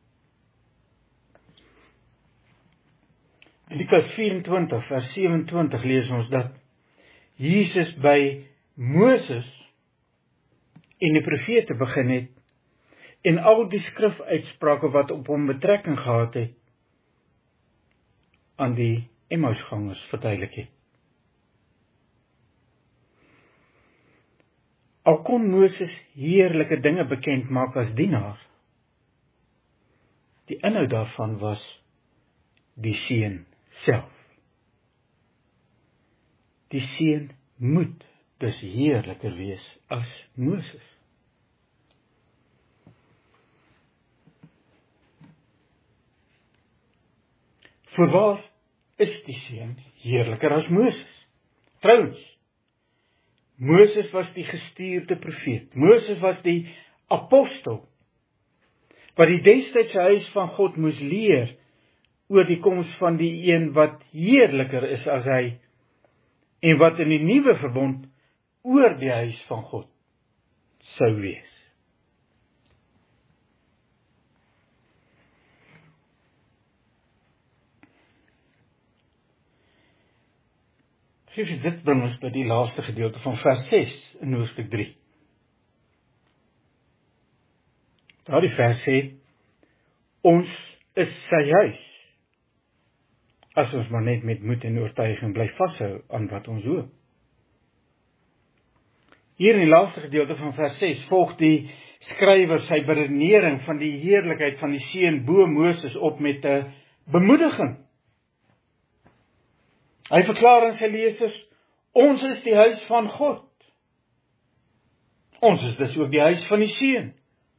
In Lukas 24 vers 27 lees ons dat Jesus by Moses en die profete begin het, en al die skrifuitsprake wat op hom betrekking gehad het, aan die Emmausgangers verduidelik het. Al kon Moses heerlike dinge bekend maak as dienaar, die inhoud daarvan was die seun self. Die seun moet dus heerliker wees as Moses. Voorwaar is die seun heerliker as Moses. Trouwens, Moses was die gestuurde profeet. Moses was die apostel, wat die destydse huis van God moes leer oor die koms van die een wat heerliker is as hy, en wat in die nuwe verbond oor die huis van God sou wees. Dit bring ons by die laaste gedeelte van vers 6 in hoofstuk 3. Daardie vers sê, ons is sy huis, as ons maar net met moed en oortuiging bly vashou aan wat ons hoop. Hier in die laaste gedeelte van vers 6 volg die skrywer sy beredenering van die heerlikheid van die seun bo Moses op met 'n bemoediging. Hy verklaar aan sy lesers, ons is die huis van God. Ons is dus ook die huis van die seun.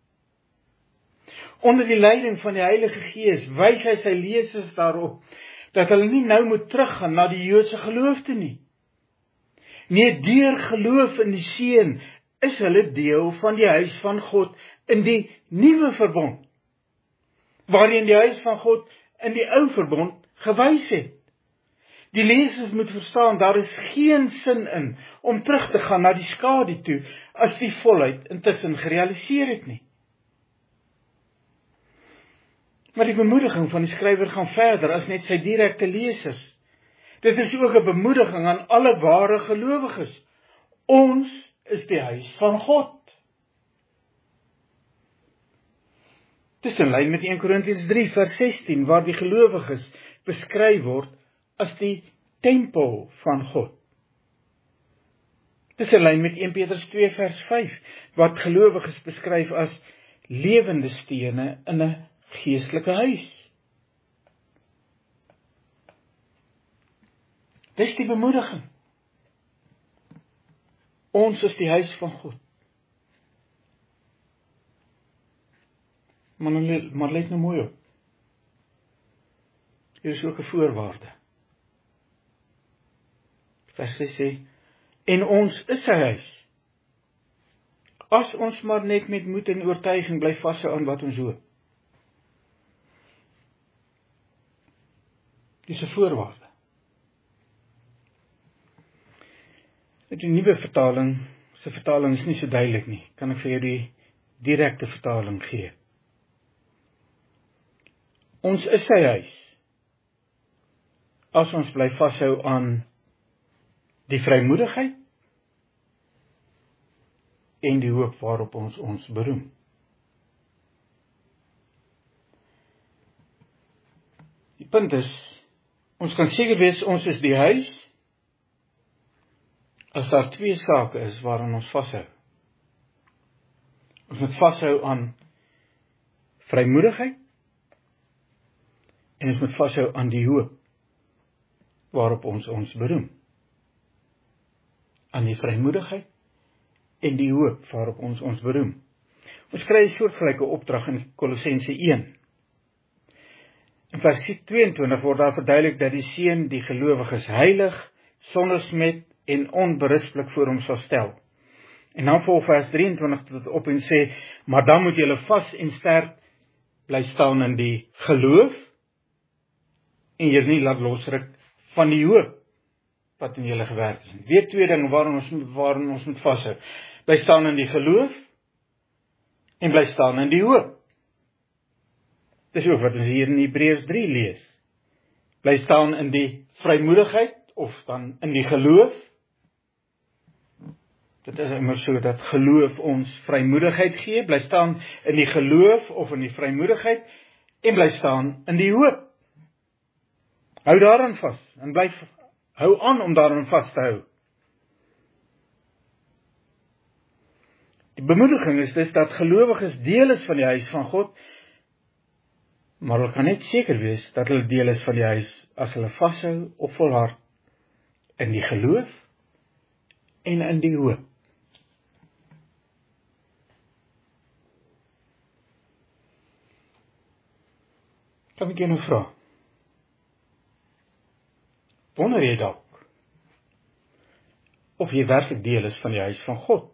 Onder die leiding van die Heilige Gees wys hy sy lesers daarop, dat hulle nie nou moet teruggaan na die Joodse geloofte nie. Nee, deur geloof in die seun is hulle deel van die huis van God in die nuwe verbond, waarin die huis van God in die ou verbond gewys het. Die lesers moet verstaan, daar is geen sin in om terug te gaan na die skadu toe, as die volheid intussen gerealiseer het nie. Maar die bemoediging van die skrywer gaan verder as net sy direkte lesers. Dit is ook 'n bemoediging aan alle ware gelowiges. Ons is die huis van God. Dit is in lyn met 1 Korintiërs 3 vers 16, waar die gelowiges beskryf word as die tempel van God. Dit is in lyn met 1 Petrus 2 vers 5, wat gelowiges beskryf as lewende stene in 'n geestelike huis. Dis die bemoediging. Ons is die huis van God. Maar let nou mooi op. Hier is ook 'n voorwaarde. Vers 6 sê, en ons is sy huis, as ons maar net met moed en oortuiging bly vashou aan wat ons hoop. Dis 'n voorwaarde. Die nuwe vertaling, se vertaling is nie so duidelik nie. Kan ek vir jou die direkte vertaling gee? Ons is sy huis, as ons bly vashou aan die vrymoedigheid en die hoop waarop ons beroem. Die punt is, ons kan seker wees, ons is die huis, as daar twee sake is waaraan ons vashou. Ons moet vashou aan vrymoedigheid en ons moet vashou aan die hoop waarop ons beroem. Aan die vrymoedigheid en die hoop waarop ons beroem. Ons kry 'n soortgelyke opdrag in Kolossense 1. In vers 22 word daar verduidelik dat die Seun die gelowiges heilig, sonder smet en onberispelik voor hom sal stel. En dan volg vers 23 tot op en sê, maar dan moet julle vas en sterk bly staan in die geloof en julle nie laat losruk van die hoop wat in julle gewerk is. Weer twee dinge waarin ons moet vashou. Bly staan in die geloof en bly staan in die hoop. Dis ook wat ons hier in Hebreërs 3 lees. Bly staan in die vrymoedigheid of dan in die geloof. Dit is immer so dat geloof ons vrymoedigheid gee, bly staan in die geloof of in die vrymoedigheid en bly staan in die hoop. Hou daaraan vas en hou aan om daaraan vas te hou. Die bemoediging is dus dat gelowiges deel is van die huis van God, maar hulle kan net seker wees dat hulle deel is van die huis as hulle vashou of volhard in die geloof en in die hoop. Kan ek jou nou vra? Wonder jy dalk of jy werklik deel is van die huis van God?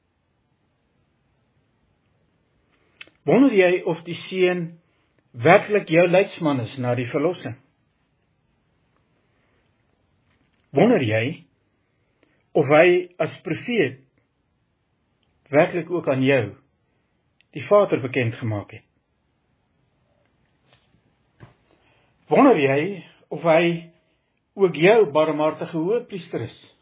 Wonder jy of die Seun werklik jou leidsman is na die verlossing? Wonder jy of hy as profeet werklik ook aan jou die Vader bekend gemaak het? Wonder jy of hy ook jou barmhartige hoëpriester is?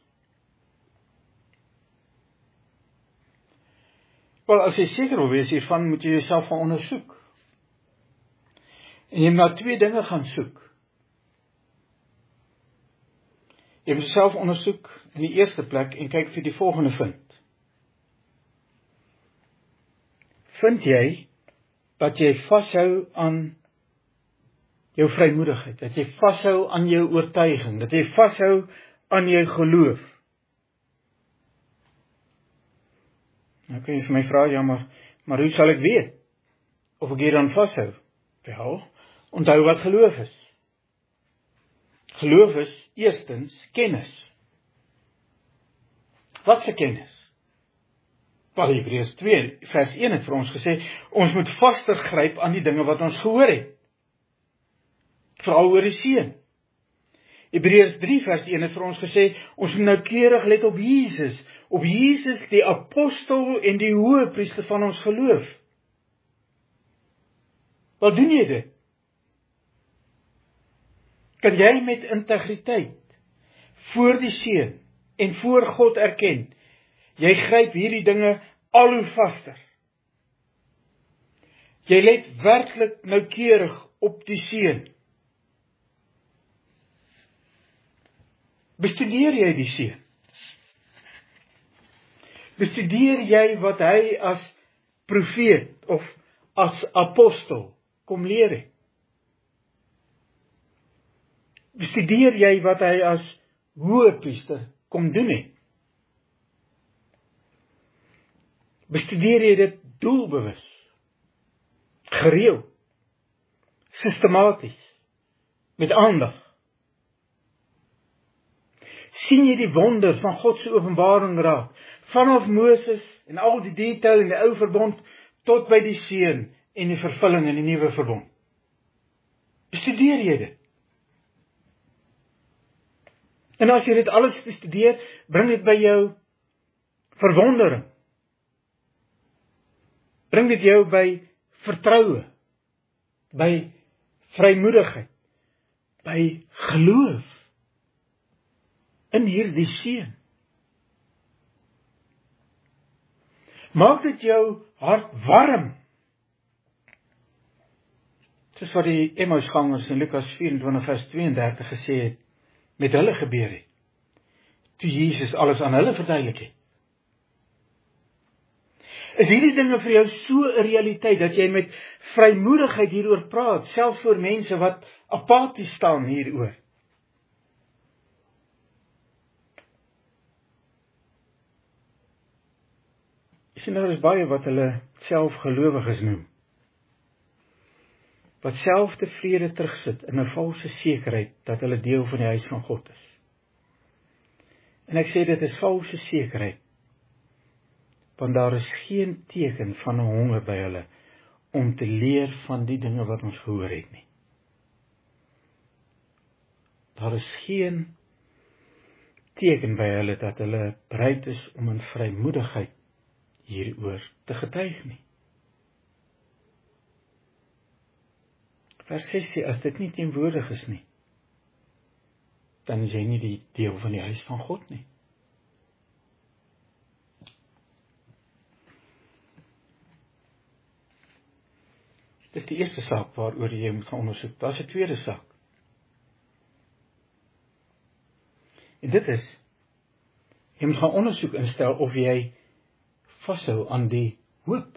Wel, as jy seker wil wees hiervan, moet jy jouself gaan ondersoek. En jy moet na twee dinge gaan soek. Jy moet jouself ondersoek in die eerste plek en kyk of jy die volgende vind. Vind jy dat jy vashou aan jou vrymoedigheid, dat jy vashou aan jou oortuiging, dat jy vashou aan jou geloof? Nou kan jy vir my vra, ja, maar hoe sal ek weet of ek hieraan vashou? Wel, onthou wat geloof is. Geloof is eerstens kennis. Wat se kennis? Wel, Hebreërs 2 vers 1 het vir ons gesê, ons moet vaster gryp aan die dinge wat ons gehoor het. Veral oor die Seun. Hebreërs 3 vers 1 het vir ons gesê, ons moet noukeurig let op Jesus die apostel en die hoëpriester van ons geloof. Wat doen jy dit? Kan jy met integriteit voor die Seun en voor God erken, jy gryp hierdie dinge al hoe vaster. Jy let werklik noukeurig op die Seun. Bestudeer jy die Seun? Bestudeer jy wat hy as profeet of as apostel kom leer het? Bestudeer jy wat hy as hoëpriester kom doen het? Bestudeer jy dit doelbewus, gereeld, sistematies, met aandag? Sien jy die wonder van God se openbaring raak, vanaf Moses en al die detail in die ou verbond, tot by die Seun en die vervulling in die nuwe verbond? Bestudeer jy dit? En as jy dit alles bestudeer, bring dit by jou verwondering. Bring dit jou by vertroue, by vrymoedigheid, by geloof in hierdie Seun. Maak dit jou hart warm. Soos wat die Emmausgangers in Lukas 24 vers 32 gesê het, met hulle gebeur het. toe Jesus alles aan hulle verduidelik het. Is hierdie dinge vir jou so 'n realiteit, dat jy met vrymoedigheid hieroor praat, selfs voor mense wat apaties staan hieroor? Jy sien, daar is baie wat hulle self gelowiges noem, wat self tevrede terugsit in 'n valse sekerheid dat hulle deel van die huis van God is. En ek sê dit is valse sekerheid, want daar is geen teken van 'n honger by hulle om te leer van die dinge wat ons gehoor het nie. Daar is geen teken by hulle dat hulle bereid is om in vrymoedigheid hieroor te getuig nie. Vers 6 sê, as dit nie teenwoordig is nie, dan is jy nie die deel van die huis van God nie. Dit is die eerste saak waaroor jy moet gaan ondersoek. Daar is 'n tweede saak. En dit is, jy moet gaan ondersoek instel of jy vashou aan die hoop.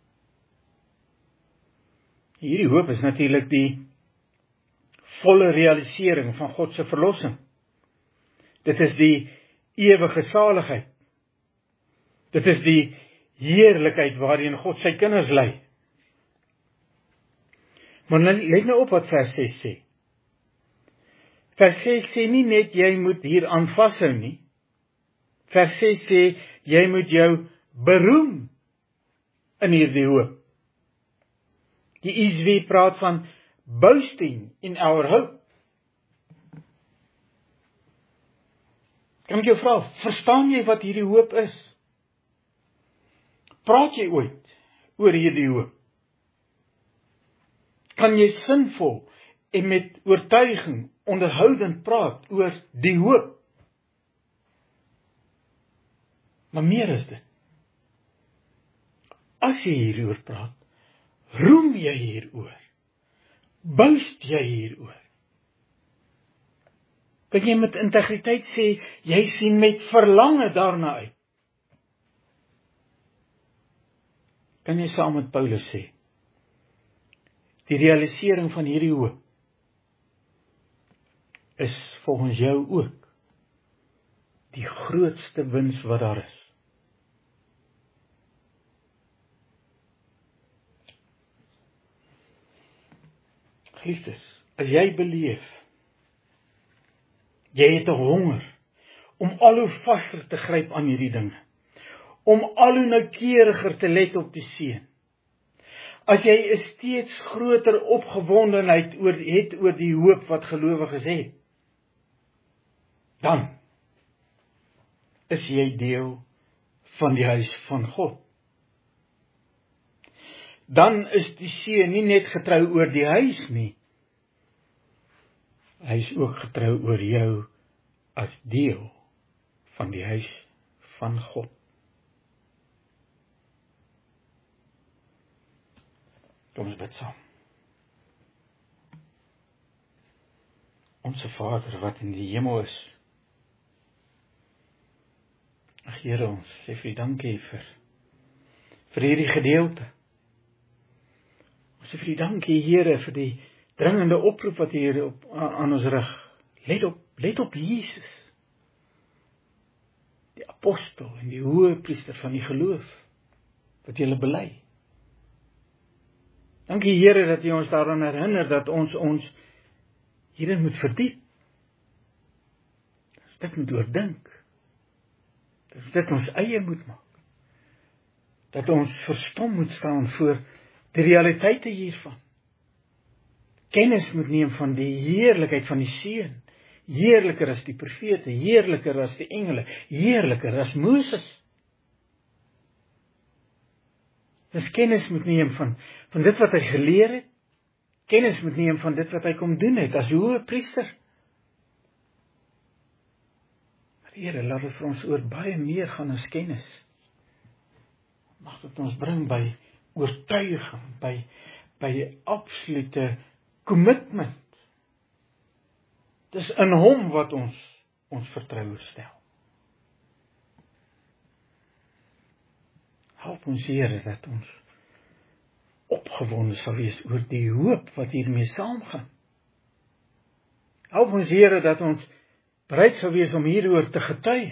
Hierdie hoop is natuurlik die volle realisering van God se verlossing. Dit is die ewige saligheid. Dit is die heerlikheid waarin God sy kinders lei. Maar let nou op wat vers 6 sê. Vers 6 sê nie net jy moet hieraan vashou nie. Vers 6 sê jy moet jou beroem in hierdie hoop. Die ESV praat van boasting in our hope. Kan ek jou vra, verstaan jy wat hierdie hoop is? Praat jy ooit oor hierdie hoop? Kan jy sinvol en met oortuiging onderhoudend praat oor die hoop? Maar meer is dit. As jy hieroor praat, roem jy hieroor? Boast jy hieroor? Kan jy met integriteit sê, jy sien met verlange daarna uit? Kan jy saam met Paulus sê, die realisering van hierdie hoop is volgens jou ook die grootste wins wat daar is? Geliefdes, as jy beleef, jy het 'n honger om al hoe vaster te gryp aan hierdie dinge, om al hoe noukeuriger te let op die seën. As jy 'n steeds groter opgewondenheid het oor die hoop wat gelowiges het, dan is jy deel van die huis van God. Dan is die seën nie net getrou oor die huis nie, hy is ook getrou oor jou as deel van die huis van God. Kom ons bid saam. Onse Vader wat in die hemel is, ag Here, ons sê vir U dankie vir hierdie gedeelte. Ons sê vir U dankie, Here, vir die dringende oproep wat U hier aan ons rig. Let op Jesus, die apostel en die hoëpriester van die geloof, wat julle bely. Dankie, Here, dat U ons daaraan herinner, dat ons hierin moet verdiep. Dat dit moet oordink. Dat dit ons eie moet maak. Dat ons verstom moet staan voor die realiteite hiervan. Kennis moet neem van die heerlikheid van die seën. Heerliker as die profete, heerliker as die engele, heerliker as Moses. Dus kennis moet neem van dit wat hy geleer het. Kennis moet neem van dit wat hy kom doen het as hoëpriester. Maar Here, laat dit vir ons oor baie meer gaan as kennis. Mag dit ons bring by oortuiging, by absolute commitment. Dis in Hom wat ons vertroue stel. Help ons, Here, dat ons opgewonde sal wees oor die hoop wat hiermee saamgaan. Help ons, Here, dat ons bereid sal wees om hieroor te getuig.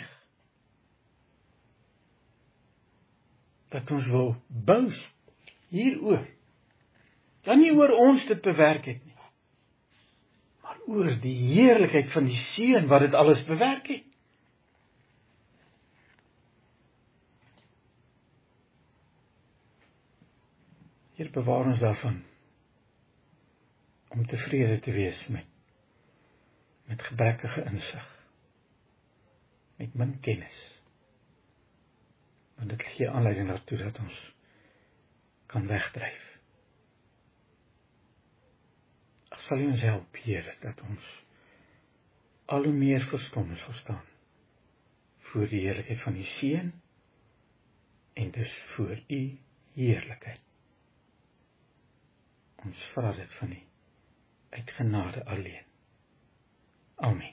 Dat ons wil boast hieroor. Dan nie oor ons dit bewerk het nie, maar oor die heerlikheid van die Seun wat dit alles bewerk het. Heer, bewaar ons daarvan om tevrede te wees met gebrekkige insig, met min kennis. Want dit gee aanleiding daartoe dat ons kan wegdryf. Sal U ons help, Here, dat ons al hoe meer verstomd sal staan voor die heerlikheid van die Seun en dus voor U heerlikheid. Ons vra dit van U uit genade alleen. Amen.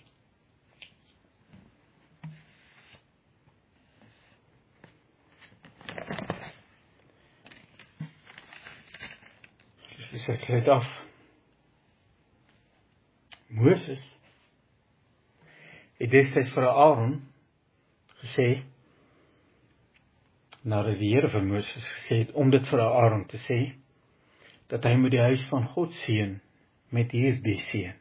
Ek sluit af. Moses het destyds vir Aaron gesê, nadat die Here vir Moses gesê het, om dit vir Aaron te sê, dat hy moet die huis van God seën met hierdie seën.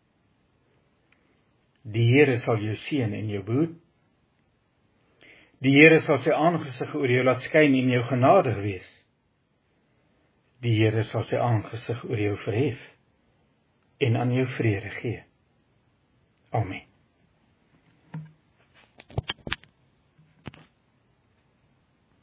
Die Here sal jou seën en jou behoed. Die Here sal sy aangesig oor jou laat skyn en jou genadig wees. Die Here sal sy aangesig oor jou verhef en aan jou vrede gee. Amen.